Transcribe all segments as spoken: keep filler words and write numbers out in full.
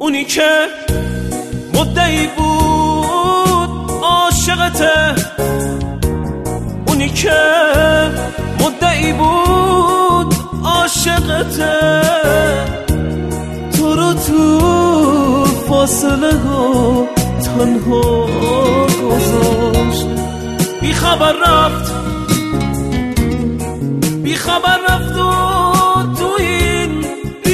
اونی که مدعی بود عاشقته، اونی که مدعی بود عاشقته، تو رو تو فاصله ها تنها گذاشت. بی خبر رفت بی خبر رفت و تو این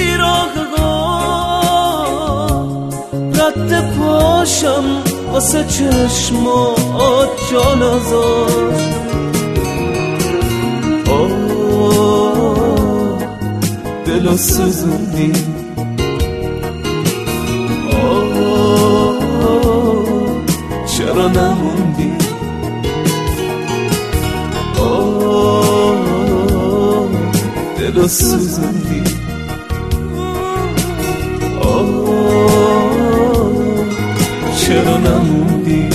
بیراهگاه رد پاشم واسه چشمات جا نذاشت. آه دلو سوزوندی، آه چرا نموندی، آه دلو سوزوندی، آه چرا نموندی.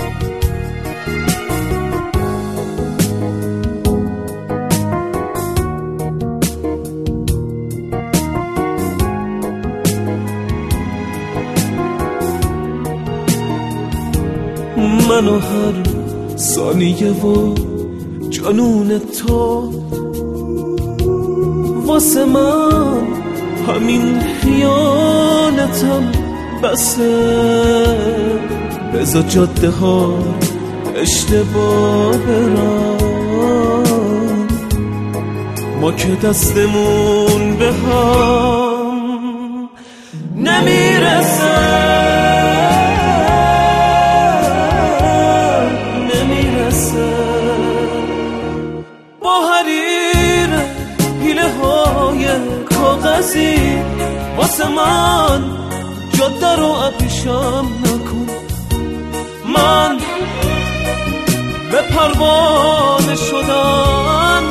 منو هر ثانیه و جنون تو واسه من همین خیانتم بسه. بذار جاده ها اشتباه برم، ما که دستمون به هم نمیرسه. با حریر حیله های کاغذی واسه من جاده رو ابریشم نکن. من به پروانه شدن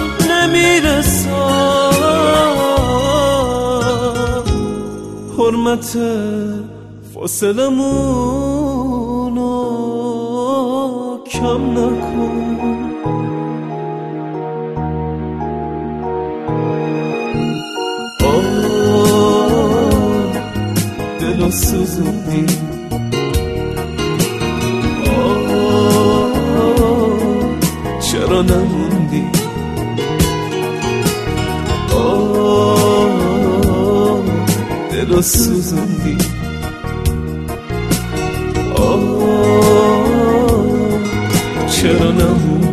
نمیرسم. حرمت فاصلمونو کم نکن. دلو سوزوندی، آه چرا نموندی، آه دلو سوزوندی، آه چرا نموندی.